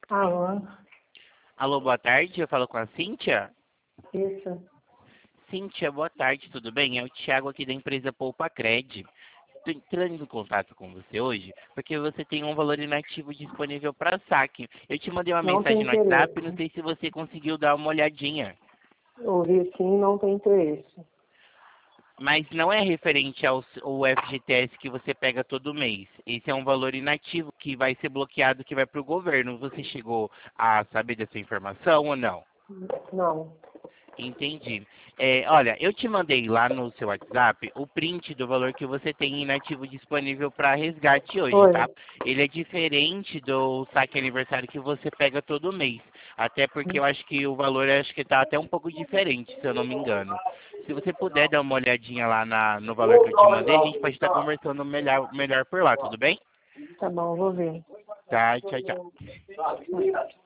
Alô? Alô, boa tarde, eu falo com a Cíntia. Isso. Cíntia, boa tarde, tudo bem? É o Thiago aqui da empresa Poupa Cred. Estou entrando em contato com você hoje porque você tem um valor inativo disponível para saque. Eu te mandei uma Não tem mensagem no WhatsApp, não interesse. sei se você conseguiu dar uma olhadinha. Ouvi sim, não tem interesse. Mas não é referente ao FGTS que você pega todo mês. Esse é um valor inativo que vai ser bloqueado, que vai para o governo. Você chegou a saber dessa informação ou não? Não. Entendi. Olha, eu te mandei lá no seu WhatsApp o print do valor que você tem inativo disponível para resgate hoje, tá? Oi. Ele é diferente do saque aniversário que você pega todo mês. Até porque eu acho que o valor acho que tá até um pouco diferente, se eu não me engano. Se você puder dar uma olhadinha lá no valor que eu te mandei, a gente pode estar conversando melhor por lá, tudo bem? Tá bom, vou ver. Tá, tchau, tchau.